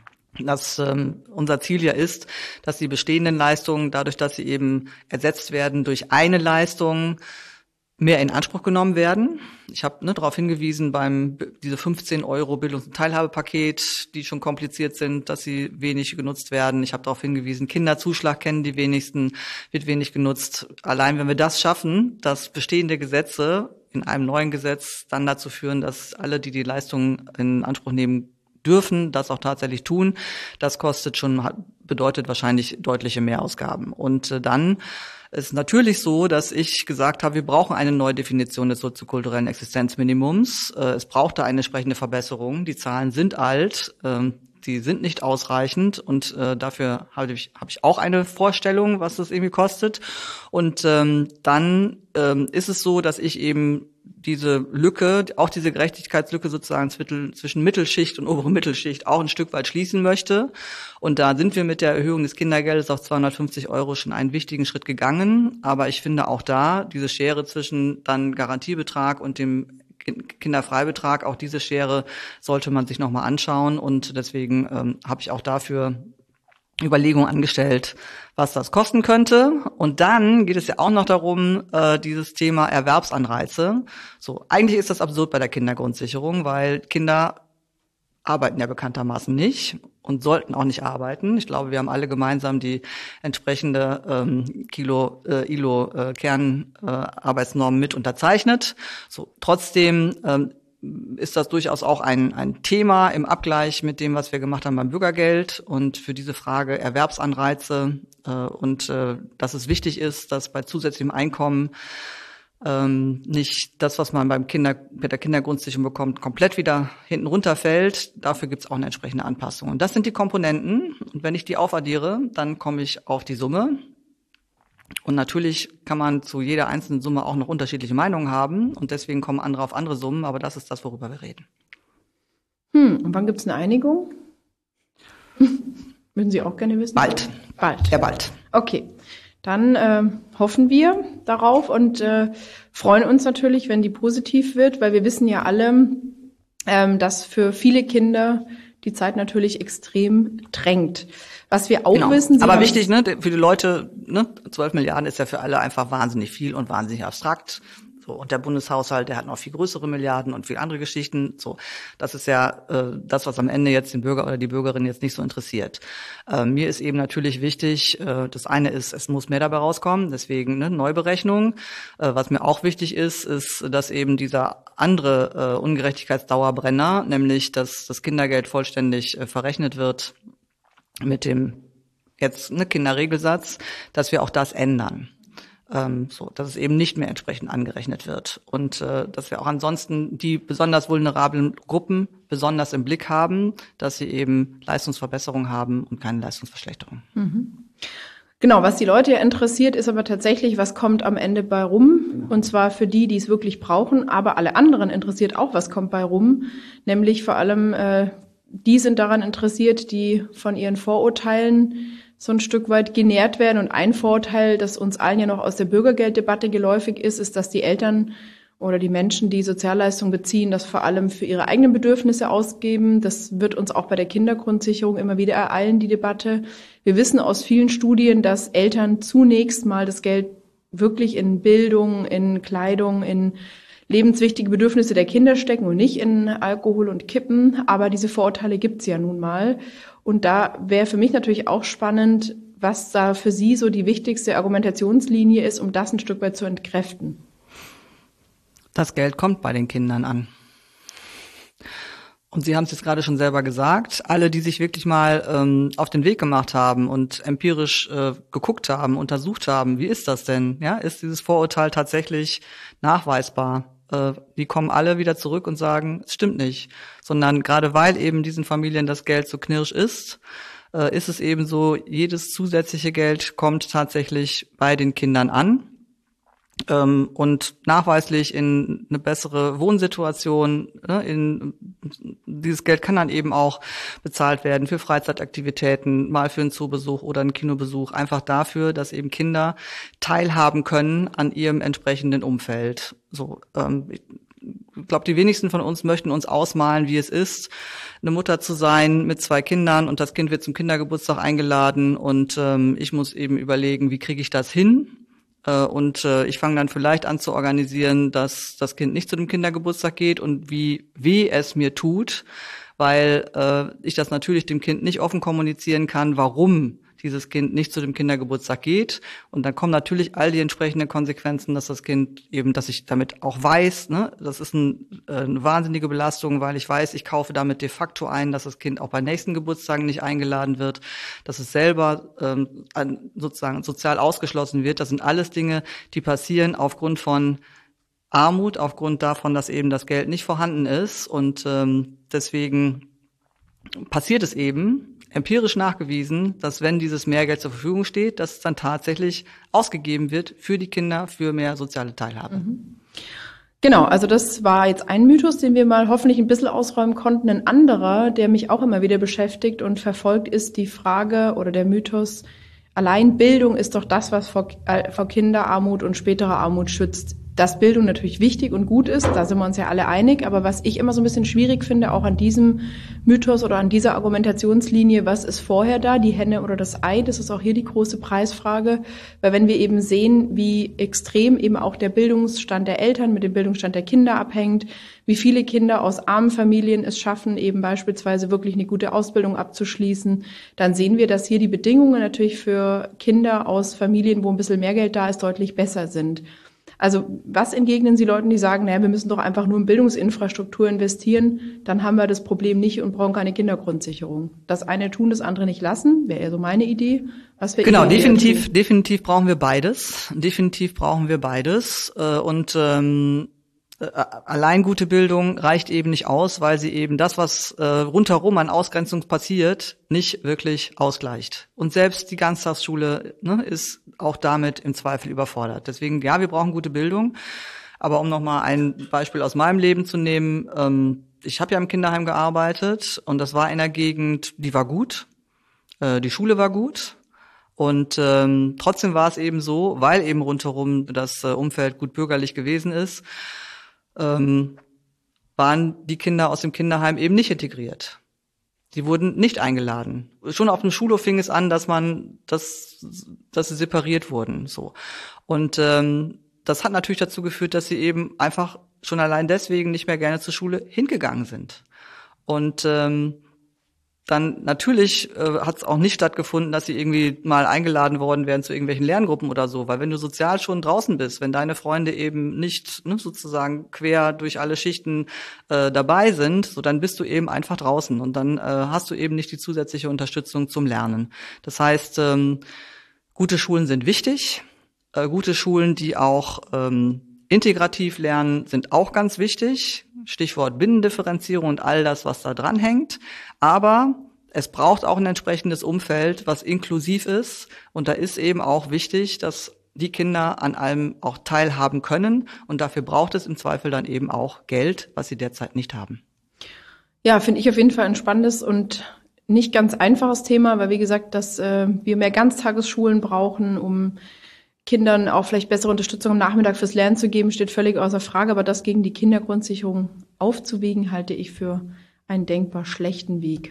dass ähm, unser Ziel ja ist, dass die bestehenden Leistungen, dadurch, dass sie eben ersetzt werden durch eine Leistung, mehr in Anspruch genommen werden. Ich habe ne, darauf hingewiesen, beim diese fünfzehn Euro Bildungs- und Teilhabepaket, die schon kompliziert sind, dass sie wenig genutzt werden. Ich habe darauf hingewiesen, Kinderzuschlag kennen die wenigsten, wird wenig genutzt. Allein wenn wir das schaffen, dass bestehende Gesetze in einem neuen Gesetz dann dazu führen, dass alle, die die Leistungen in Anspruch nehmen dürfen, das auch tatsächlich tun, das kostet schon, bedeutet wahrscheinlich deutliche Mehrausgaben. Und äh, dann ist natürlich so, dass ich gesagt habe, wir brauchen eine neue Definition des soziokulturellen Existenzminimums. Es braucht da eine entsprechende Verbesserung. Die Zahlen sind alt, die sind nicht ausreichend und dafür habe ich, habe ich auch eine Vorstellung, was das irgendwie kostet. Und dann ist es so, dass ich eben diese Lücke, auch diese Gerechtigkeitslücke sozusagen zwischen Mittelschicht und obere Mittelschicht auch ein Stück weit schließen möchte. Und da sind wir mit der Erhöhung des Kindergeldes auf zweihundertfünfzig Euro schon einen wichtigen Schritt gegangen. Aber ich finde auch da, diese Schere zwischen dann Garantiebetrag und dem Kinderfreibetrag, auch diese Schere sollte man sich nochmal anschauen. Und deswegen ähm, habe ich auch dafür Überlegungen angestellt, was das kosten könnte. Und dann geht es ja auch noch darum, äh, dieses Thema Erwerbsanreize. So, eigentlich ist das absurd bei der Kindergrundsicherung, weil Kinder arbeiten ja bekanntermaßen nicht und sollten auch nicht arbeiten. Ich glaube, wir haben alle gemeinsam die entsprechende ähm, Kilo äh, I L O äh, Kernarbeitsnorm äh, mit unterzeichnet. So, trotzdem ähm, ist das durchaus auch ein, ein Thema im Abgleich mit dem, was wir gemacht haben beim Bürgergeld. Und für diese Frage Erwerbsanreize äh, und äh, dass es wichtig ist, dass bei zusätzlichem Einkommen ähm, nicht das, was man beim Kinder, bei der Kindergrundsicherung bekommt, komplett wieder hinten runterfällt. Dafür gibt es auch eine entsprechende Anpassung. Und das sind die Komponenten. Und wenn ich die aufaddiere, dann komme ich auf die Summe. Und natürlich kann man zu jeder einzelnen Summe auch noch unterschiedliche Meinungen haben und deswegen kommen andere auf andere Summen, aber das ist das, worüber wir reden. Hm, und wann gibt es eine Einigung? Würden Sie auch gerne wissen? Bald. Bald. Ja, bald. Okay, dann äh, hoffen wir darauf und äh, freuen uns natürlich, wenn die positiv wird, weil wir wissen ja alle, ähm, dass für viele Kinder die Zeit natürlich extrem drängt. Was wir auch genau. wissen... Sie Aber wichtig, ne, für die Leute, ne, zwölf Milliarden ist ja für alle einfach wahnsinnig viel und wahnsinnig abstrakt. So, und der Bundeshaushalt, der hat noch viel größere Milliarden und viel andere Geschichten. So, das ist ja äh, das, was am Ende jetzt den Bürger oder die Bürgerin jetzt nicht so interessiert. Äh, mir ist eben natürlich wichtig, äh, das eine ist, es muss mehr dabei rauskommen, deswegen ne, Neuberechnung. Äh, was mir auch wichtig ist, ist, dass eben dieser andere äh, Ungerechtigkeitsdauerbrenner, nämlich dass das Kindergeld vollständig äh, verrechnet wird mit dem jetzt ne, Kinderregelsatz, dass wir auch das ändern. Ähm, so, dass es eben nicht mehr entsprechend angerechnet wird. Und äh, dass wir auch ansonsten die besonders vulnerablen Gruppen besonders im Blick haben, dass sie eben Leistungsverbesserung haben und keine Leistungsverschlechterung. Mhm. Genau, was die Leute ja interessiert, ist aber tatsächlich, was kommt am Ende bei rum. Und zwar für die, die es wirklich brauchen, aber alle anderen interessiert auch, was kommt bei rum. Nämlich vor allem äh, die sind daran interessiert, die von ihren Vorurteilen so ein Stück weit genährt werden. Und ein Vorurteil, das uns allen ja noch aus der Bürgergelddebatte geläufig ist, ist, dass die Eltern oder die Menschen, die Sozialleistungen beziehen, das vor allem für ihre eigenen Bedürfnisse ausgeben. Das wird uns auch bei der Kindergrundsicherung immer wieder ereilen, die Debatte. Wir wissen aus vielen Studien, dass Eltern zunächst mal das Geld wirklich in Bildung, in Kleidung, in lebenswichtige Bedürfnisse der Kinder stecken und nicht in Alkohol und Kippen. Aber diese Vorurteile gibt's ja nun mal. Und da wäre für mich natürlich auch spannend, was da für Sie so die wichtigste Argumentationslinie ist, um das ein Stück weit zu entkräften. Das Geld kommt bei den Kindern an. Und Sie haben es jetzt gerade schon selber gesagt, alle, die sich wirklich mal ähm, auf den Weg gemacht haben und empirisch äh, geguckt haben, untersucht haben, wie ist das denn? Ja, ist dieses Vorurteil tatsächlich nachweisbar? Äh, die kommen alle wieder zurück und sagen, es stimmt nicht. Sondern gerade weil eben diesen Familien das Geld so knirsch ist, äh, ist es eben so, jedes zusätzliche Geld kommt tatsächlich bei den Kindern an. Ähm, und nachweislich in eine bessere Wohnsituation, ne, in dieses Geld kann dann eben auch bezahlt werden für Freizeitaktivitäten, mal für einen Zoobesuch oder einen Kinobesuch, einfach dafür, dass eben Kinder teilhaben können an ihrem entsprechenden Umfeld. So, ähm, ich glaube, die wenigsten von uns möchten uns ausmalen, wie es ist, eine Mutter zu sein mit zwei Kindern und das Kind wird zum Kindergeburtstag eingeladen und ähm, ich muss eben überlegen, wie kriege ich das hin? Und äh, ich fange dann vielleicht an zu organisieren, dass das Kind nicht zu dem Kindergeburtstag geht und wie weh es mir tut, weil äh, ich das natürlich dem Kind nicht offen kommunizieren kann, warum dieses Kind nicht zu dem Kindergeburtstag geht. Und dann kommen natürlich all die entsprechenden Konsequenzen, dass das Kind eben, dass ich damit auch weiß, ne, das ist ein, äh, eine wahnsinnige Belastung, weil ich weiß, ich kaufe damit de facto ein, dass das Kind auch bei nächsten Geburtstagen nicht eingeladen wird, dass es selber ähm, sozusagen sozial ausgeschlossen wird. Das sind alles Dinge, die passieren aufgrund von Armut, aufgrund davon, dass eben das Geld nicht vorhanden ist. Und ähm, deswegen passiert es eben, empirisch nachgewiesen, dass wenn dieses Mehrgeld zur Verfügung steht, dass es dann tatsächlich ausgegeben wird für die Kinder, für mehr soziale Teilhabe. Mhm. Genau, also das war jetzt ein Mythos, den wir mal hoffentlich ein bisschen ausräumen konnten. Ein anderer, der mich auch immer wieder beschäftigt und verfolgt, ist die Frage oder der Mythos, allein Bildung ist doch das, was vor, äh, vor Kinderarmut und späterer Armut schützt. Dass Bildung natürlich wichtig und gut ist, da sind wir uns ja alle einig. Aber was ich immer so ein bisschen schwierig finde, auch an diesem Mythos oder an dieser Argumentationslinie, was ist vorher da, die Henne oder das Ei? Das ist auch hier die große Preisfrage. Weil wenn wir eben sehen, wie extrem eben auch der Bildungsstand der Eltern mit dem Bildungsstand der Kinder abhängt, wie viele Kinder aus armen Familien es schaffen, eben beispielsweise wirklich eine gute Ausbildung abzuschließen, dann sehen wir, dass hier die Bedingungen natürlich für Kinder aus Familien, wo ein bisschen mehr Geld da ist, deutlich besser sind. Also was entgegnen Sie Leuten, die sagen, naja, wir müssen doch einfach nur in Bildungsinfrastruktur investieren, dann haben wir das Problem nicht und brauchen keine Kindergrundsicherung. Das eine tun, das andere nicht lassen, wäre eher so meine Idee. Was wäre Genau, Ihre definitiv, Idee? definitiv brauchen wir beides. Definitiv brauchen wir beides. Und ähm, allein gute Bildung reicht eben nicht aus, weil sie eben das, was äh, rundherum an Ausgrenzung passiert, nicht wirklich ausgleicht. Und selbst die Ganztagsschule, ne, ist auch damit im Zweifel überfordert. Deswegen, ja, wir brauchen gute Bildung. Aber um nochmal ein Beispiel aus meinem Leben zu nehmen, ähm, ich habe ja im Kinderheim gearbeitet und das war in einer Gegend, die war gut, äh, die Schule war gut. Und ähm, trotzdem war es eben so, weil eben rundherum das äh, Umfeld gut bürgerlich gewesen ist, Ähm, waren die Kinder aus dem Kinderheim eben nicht integriert. Die wurden nicht eingeladen. Schon auf dem Schulhof fing es an, dass man, dass, dass sie separiert wurden, so. Und ähm, das hat natürlich dazu geführt, dass sie eben einfach schon allein deswegen nicht mehr gerne zur Schule hingegangen sind. Und ähm, dann natürlich äh, hat es auch nicht stattgefunden, dass sie irgendwie mal eingeladen worden wären zu irgendwelchen Lerngruppen oder so, weil wenn du sozial schon draußen bist, wenn deine Freunde eben nicht, ne, sozusagen quer durch alle Schichten äh, dabei sind, so dann bist du eben einfach draußen und dann äh, hast du eben nicht die zusätzliche Unterstützung zum Lernen. Das heißt, ähm, gute Schulen sind wichtig, äh, gute Schulen, die auch ähm, integrativ lernen, sind auch ganz wichtig. Stichwort Binnendifferenzierung und all das, was da dran hängt. Aber es braucht auch ein entsprechendes Umfeld, was inklusiv ist. Und da ist eben auch wichtig, dass die Kinder an allem auch teilhaben können. Und dafür braucht es im Zweifel dann eben auch Geld, was sie derzeit nicht haben. Ja, finde ich auf jeden Fall ein spannendes und nicht ganz einfaches Thema, weil wie gesagt, dass äh, wir mehr Ganztagesschulen brauchen, um Kindern auch vielleicht bessere Unterstützung am Nachmittag fürs Lernen zu geben, steht völlig außer Frage. Aber das gegen die Kindergrundsicherung aufzuwiegen, halte ich für einen denkbar schlechten Weg.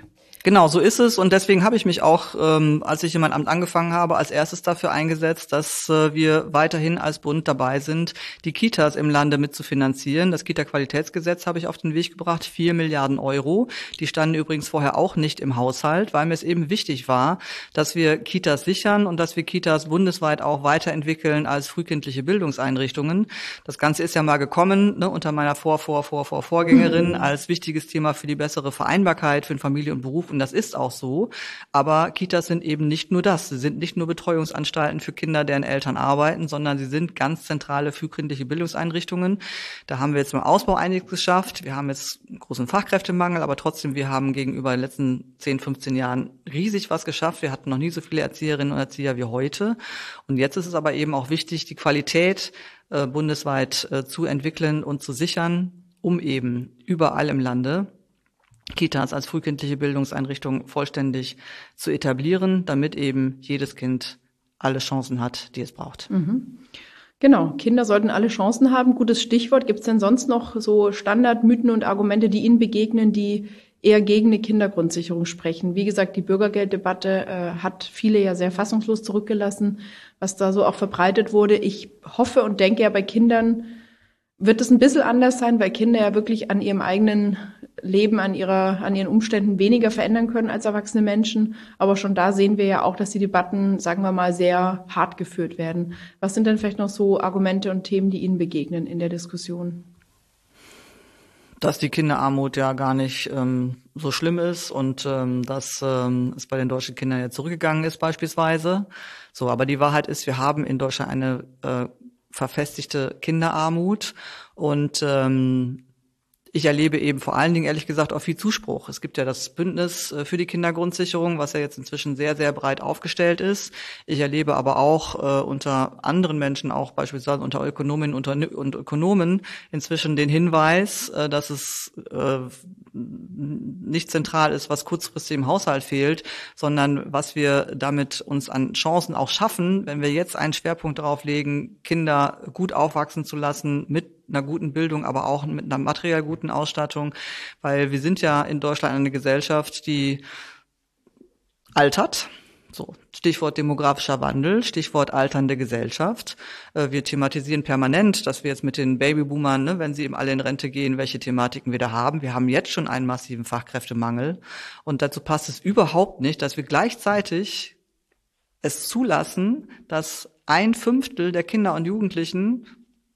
Genau, so ist es und deswegen habe ich mich auch, ähm, als ich in mein Amt angefangen habe, als erstes dafür eingesetzt, dass äh, wir weiterhin als Bund dabei sind, die Kitas im Lande mitzufinanzieren. Das Kita-Qualitätsgesetz habe ich auf den Weg gebracht, vier Milliarden Euro. Die standen übrigens vorher auch nicht im Haushalt, weil mir es eben wichtig war, dass wir Kitas sichern und dass wir Kitas bundesweit auch weiterentwickeln als frühkindliche Bildungseinrichtungen. Das Ganze ist ja mal gekommen, ne, unter meiner Vor-, Vor-, Vor-, Vor-, Vorgängerin als wichtiges Thema für die bessere Vereinbarkeit für Familie und Beruf. Und das ist auch so. Aber Kitas sind eben nicht nur das. Sie sind nicht nur Betreuungsanstalten für Kinder, deren Eltern arbeiten, sondern sie sind ganz zentrale frühkindliche Bildungseinrichtungen. Da haben wir jetzt im Ausbau einiges geschafft. Wir haben jetzt einen großen Fachkräftemangel, aber trotzdem, wir haben gegenüber den letzten zehn, fünfzehn Jahren riesig was geschafft. Wir hatten noch nie so viele Erzieherinnen und Erzieher wie heute. Und jetzt ist es aber eben auch wichtig, die Qualität äh, bundesweit äh, zu entwickeln und zu sichern, um eben überall im Lande Kitas als frühkindliche Bildungseinrichtung vollständig zu etablieren, damit eben jedes Kind alle Chancen hat, die es braucht. Mhm. Genau, Kinder sollten alle Chancen haben. Gutes Stichwort. Gibt es denn sonst noch so Standardmythen und Argumente, die Ihnen begegnen, die eher gegen eine Kindergrundsicherung sprechen? Wie gesagt, die Bürgergelddebatte äh, hat viele ja sehr fassungslos zurückgelassen, was da so auch verbreitet wurde. Ich hoffe und denke ja, bei Kindern wird es ein bisschen anders sein, weil Kinder ja wirklich an ihrem eigenen Leben, an ihrer, an ihren Umständen weniger verändern können als erwachsene Menschen. Aber schon da sehen wir ja auch, dass die Debatten, sagen wir mal, sehr hart geführt werden. Was sind denn vielleicht noch so Argumente und Themen, die Ihnen begegnen in der Diskussion? Dass die Kinderarmut ja gar nicht ähm, so schlimm ist und ähm, dass ähm, es bei den deutschen Kindern ja zurückgegangen ist beispielsweise. So, aber die Wahrheit ist, wir haben in Deutschland eine äh, verfestigte Kinderarmut und ähm, ich erlebe eben vor allen Dingen, ehrlich gesagt, auch viel Zuspruch. Es gibt ja das Bündnis für die Kindergrundsicherung, was ja jetzt inzwischen sehr, sehr breit aufgestellt ist. Ich erlebe aber auch äh, unter anderen Menschen, auch beispielsweise unter Ökonominnen und Ökonomen, inzwischen den Hinweis, äh, dass es äh, nicht zentral ist, was kurzfristig im Haushalt fehlt, sondern was wir damit uns an Chancen auch schaffen, wenn wir jetzt einen Schwerpunkt darauf legen, Kinder gut aufwachsen zu lassen, mit einer guten Bildung, aber auch mit einer materiell guten Ausstattung, weil wir sind ja in Deutschland eine Gesellschaft, die altert. So, Stichwort demografischer Wandel, Stichwort alternde Gesellschaft. Wir thematisieren permanent, dass wir jetzt mit den Babyboomern, ne, wenn sie eben alle in Rente gehen, welche Thematiken wir da haben. Wir haben jetzt schon einen massiven Fachkräftemangel. Und dazu passt es überhaupt nicht, dass wir gleichzeitig es zulassen, dass ein Fünftel der Kinder und Jugendlichen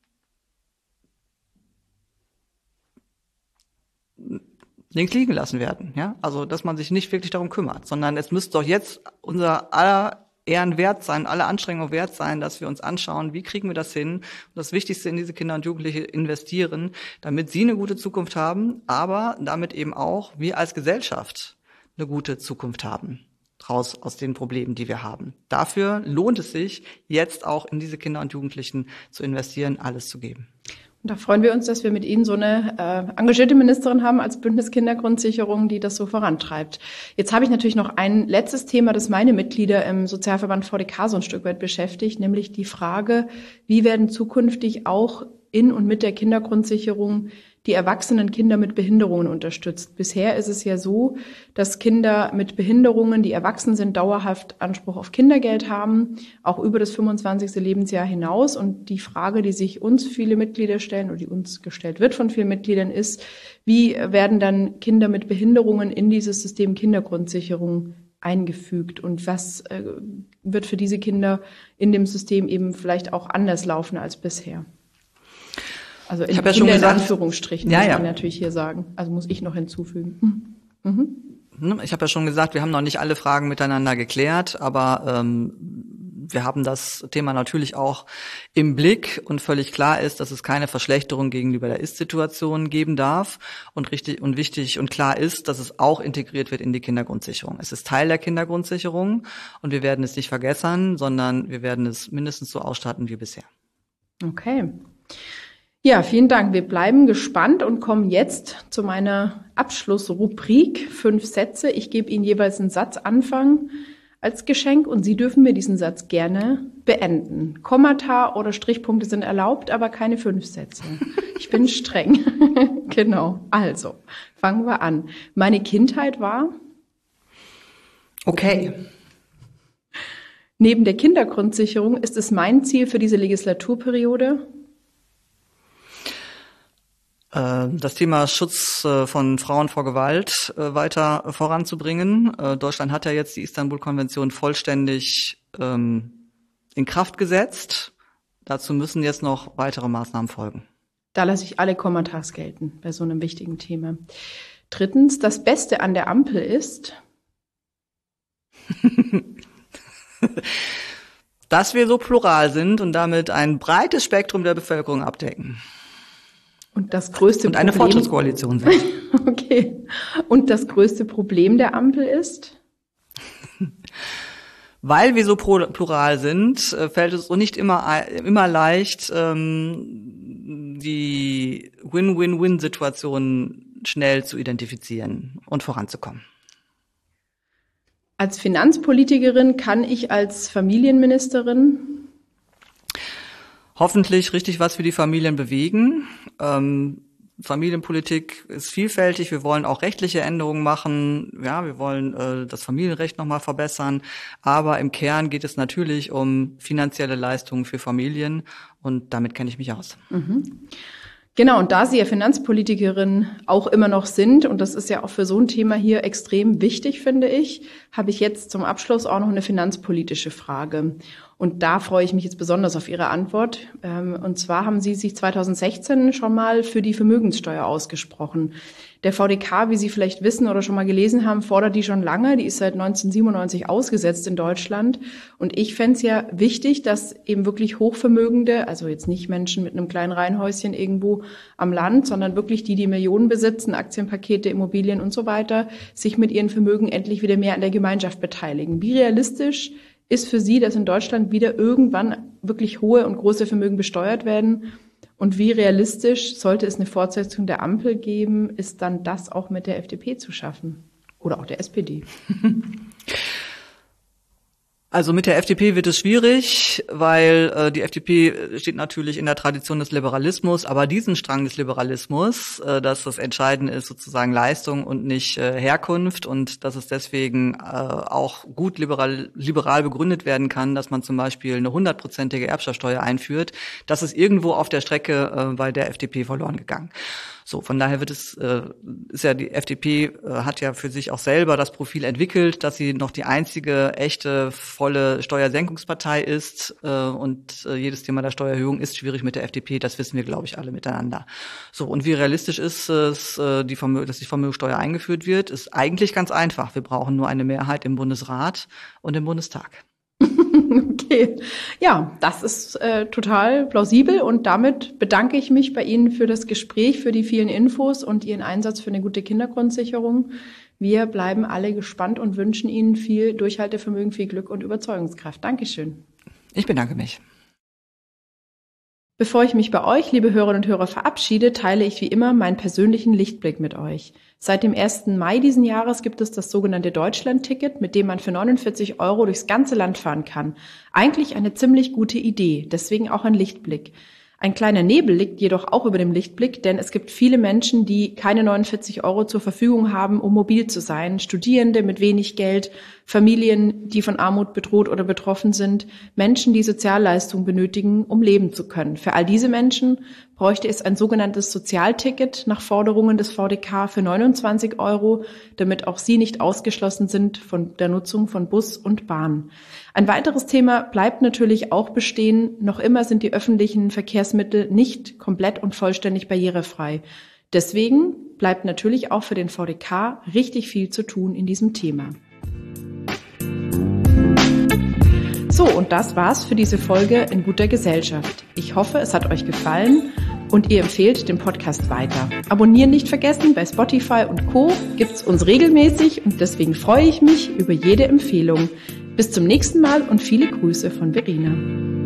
links liegen lassen werden, ja, also dass man sich nicht wirklich darum kümmert, sondern es müsste doch jetzt unser aller Ehren wert sein, alle Anstrengungen wert sein, dass wir uns anschauen, wie kriegen wir das hin und das Wichtigste in diese Kinder und Jugendliche investieren, damit sie eine gute Zukunft haben, aber damit eben auch wir als Gesellschaft eine gute Zukunft haben, raus aus den Problemen, die wir haben. Dafür lohnt es sich, jetzt auch in diese Kinder und Jugendlichen zu investieren, alles zu geben. Und da freuen wir uns, dass wir mit Ihnen so eine äh, engagierte Ministerin haben als Bündnis Kindergrundsicherung, die das so vorantreibt. Jetzt habe ich natürlich noch ein letztes Thema, das meine Mitglieder im Sozialverband V D K so ein Stück weit beschäftigt, nämlich die Frage, wie werden zukünftig auch in und mit der Kindergrundsicherung die erwachsenen Kinder mit Behinderungen unterstützt. Bisher ist es ja so, dass Kinder mit Behinderungen, die erwachsen sind, dauerhaft Anspruch auf Kindergeld haben, auch über das fünfundzwanzigste Lebensjahr hinaus. Und die Frage, die sich uns viele Mitglieder stellen oder die uns gestellt wird von vielen Mitgliedern, ist, wie werden dann Kinder mit Behinderungen in dieses System Kindergrundsicherung eingefügt und was äh, wird für diese Kinder in dem System eben vielleicht auch anders laufen als bisher? Also in, ich habe ja schon gesagt, in Anführungsstrichen, ja, muss ja. man natürlich hier sagen. Also muss ich noch hinzufügen. Mhm. Ich habe ja schon gesagt, wir haben noch nicht alle Fragen miteinander geklärt, aber ähm, wir haben das Thema natürlich auch im Blick und völlig klar ist, dass es keine Verschlechterung gegenüber der Ist-Situation geben darf und richtig und wichtig und klar ist, dass es auch integriert wird in die Kindergrundsicherung. Es ist Teil der Kindergrundsicherung und wir werden es nicht vergessen, sondern wir werden es mindestens so ausstatten wie bisher. Okay. Ja, vielen Dank. Wir bleiben gespannt und kommen jetzt zu meiner Abschlussrubrik. Fünf Sätze. Ich gebe Ihnen jeweils einen Satz anfangen als Geschenk und Sie dürfen mir diesen Satz gerne beenden. Kommata oder Strichpunkte sind erlaubt, aber keine fünf Sätze. Ich bin streng. Genau. Also, fangen wir an. Meine Kindheit war? Okay. Neben der Kindergrundsicherung ist es mein Ziel für diese Legislaturperiode, das Thema Schutz von Frauen vor Gewalt weiter voranzubringen. Deutschland hat ja jetzt die Istanbul-Konvention vollständig in Kraft gesetzt. Dazu müssen jetzt noch weitere Maßnahmen folgen. Da lasse ich alle Kommentars gelten bei so einem wichtigen Thema. Drittens, das Beste an der Ampel ist, dass wir so plural sind und damit ein breites Spektrum der Bevölkerung abdecken. Und das größte und eine Problem, Fortschrittskoalition sind. Okay. Und das größte Problem der Ampel ist? Weil wir so plural sind, fällt es uns nicht immer immer leicht, die Win-Win-Win-Situation schnell zu identifizieren und voranzukommen. Als Finanzpolitikerin kann ich als Familienministerin hoffentlich richtig was für die Familien bewegen. Ähm, Familienpolitik ist vielfältig. Wir wollen auch rechtliche Änderungen machen. Ja, wir wollen äh, das Familienrecht nochmal verbessern. Aber im Kern geht es natürlich um finanzielle Leistungen für Familien. Und damit kenne ich mich aus. Mhm. Genau, und da Sie ja Finanzpolitikerin auch immer noch sind, und das ist ja auch für so ein Thema hier extrem wichtig, finde ich, habe ich jetzt zum Abschluss auch noch eine finanzpolitische Frage. Und da freue ich mich jetzt besonders auf Ihre Antwort. Und zwar haben Sie sich zweitausendsechzehn schon mal für die Vermögenssteuer ausgesprochen. Der V D K, wie Sie vielleicht wissen oder schon mal gelesen haben, fordert die schon lange. Die ist seit neunzehnhundertsiebenundneunzig ausgesetzt in Deutschland. Und ich fände es ja wichtig, dass eben wirklich Hochvermögende, also jetzt nicht Menschen mit einem kleinen Reihenhäuschen irgendwo am Land, sondern wirklich die, die Millionen besitzen, Aktienpakete, Immobilien und so weiter, sich mit ihren Vermögen endlich wieder mehr an der Gemeinschaft beteiligen. Wie realistisch ist für Sie, dass in Deutschland wieder irgendwann wirklich hohe und große Vermögen besteuert werden? Und wie realistisch, sollte es eine Fortsetzung der Ampel geben, ist dann das auch mit der F D P zu schaffen? Oder auch der S P D? Also mit der F D P wird es schwierig, weil äh, die F D P steht natürlich in der Tradition des Liberalismus, aber diesen Strang des Liberalismus, äh, dass das Entscheidende ist sozusagen Leistung und nicht äh, Herkunft und dass es deswegen äh, auch gut liberal, liberal begründet werden kann, dass man zum Beispiel eine hundertprozentige Erbschaftssteuer einführt, das ist irgendwo auf der Strecke äh, bei der F D P verloren gegangen. So, von daher wird es, äh, ist ja die F D P äh, hat ja für sich auch selber das Profil entwickelt, dass sie noch die einzige echte volle Steuersenkungspartei ist äh, und äh, jedes Thema der Steuererhöhung ist schwierig mit der F D P. Das wissen wir, glaube ich, alle miteinander. So, und wie realistisch ist es, äh, die Vermö- dass die Vermögenssteuer eingeführt wird, ist eigentlich ganz einfach. Wir brauchen nur eine Mehrheit im Bundesrat und im Bundestag. Okay, ja, das ist äh, total plausibel und damit bedanke ich mich bei Ihnen für das Gespräch, für die vielen Infos und Ihren Einsatz für eine gute Kindergrundsicherung. Wir bleiben alle gespannt und wünschen Ihnen viel Durchhaltevermögen, viel Glück und Überzeugungskraft. Dankeschön. Ich bedanke mich. Bevor ich mich bei euch, liebe Hörerinnen und Hörer, verabschiede, teile ich wie immer meinen persönlichen Lichtblick mit euch. Seit dem ersten Mai diesen Jahres gibt es das sogenannte Deutschland-Ticket, mit dem man für neunundvierzig Euro durchs ganze Land fahren kann. Eigentlich eine ziemlich gute Idee, deswegen auch ein Lichtblick. Ein kleiner Nebel liegt jedoch auch über dem Lichtblick, denn es gibt viele Menschen, die keine neunundvierzig Euro zur Verfügung haben, um mobil zu sein. Studierende mit wenig Geld, Familien, die von Armut bedroht oder betroffen sind, Menschen, die Sozialleistungen benötigen, um leben zu können. Für all diese Menschen bräuchte es ein sogenanntes Sozialticket nach Forderungen des V D K für neunundzwanzig Euro, damit auch sie nicht ausgeschlossen sind von der Nutzung von Bus und Bahn. Ein weiteres Thema bleibt natürlich auch bestehen. Noch immer sind die öffentlichen Verkehrsmittel nicht komplett und vollständig barrierefrei. Deswegen bleibt natürlich auch für den V D K richtig viel zu tun in diesem Thema. So, und das war's für diese Folge in guter Gesellschaft. Ich hoffe, es hat euch gefallen und ihr empfehlt den Podcast weiter. Abonnieren nicht vergessen, bei Spotify und Co. gibt's uns regelmäßig und deswegen freue ich mich über jede Empfehlung. Bis zum nächsten Mal und viele Grüße von Verena.